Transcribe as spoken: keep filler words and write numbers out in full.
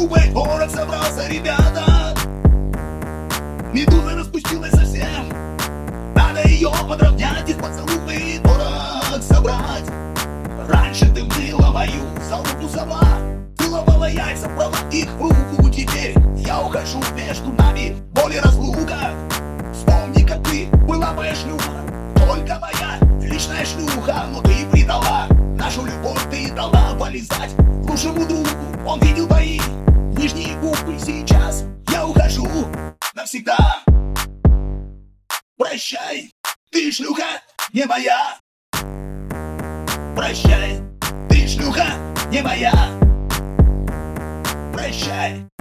губы, город собрался, ребята. Медуза распустилась совсем. Надо ее подровнять, из поцелуй дорог собрать. Раньше ты мыла мою залупу сама, целовала яйца, брала их в руку. Теперь я ухожу, между нами боль и разлука. Вспомни, как ты была моя шлюха, только моя личная шлюха. Но ты предала нашу любовь, ты дала полизать лучшему другу. Он видел твои нижние губы. Сейчас я ухожу навсегда. Прощай, ты шлюха не моя. Прощай, ты шлюха не моя. Прощай.